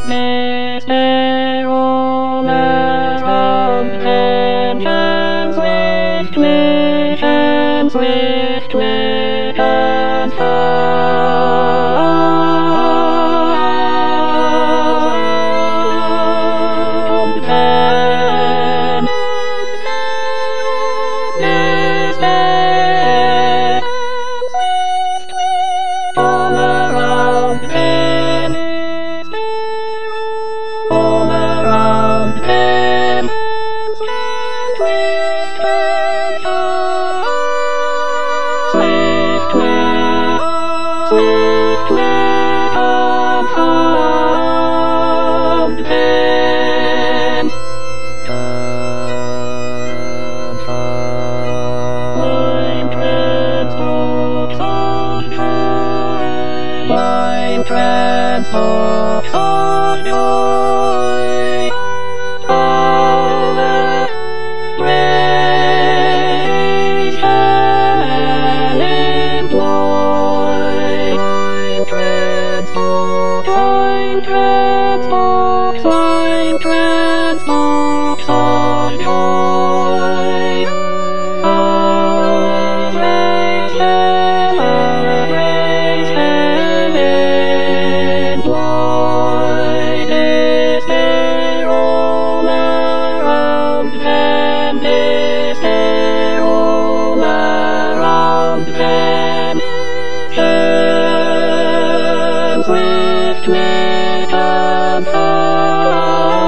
Mr. all around, and swift with and found. All around, all around them, swift and fast, swift and found them. Blind trance hopes of joy, blind trance hopes of joy. All the grace and employ. Blind trance hopes, blind trance hopes, blind trance hopes of joy. All grace and employ. Despair all around them, despair all around them. Turn swift with and fast.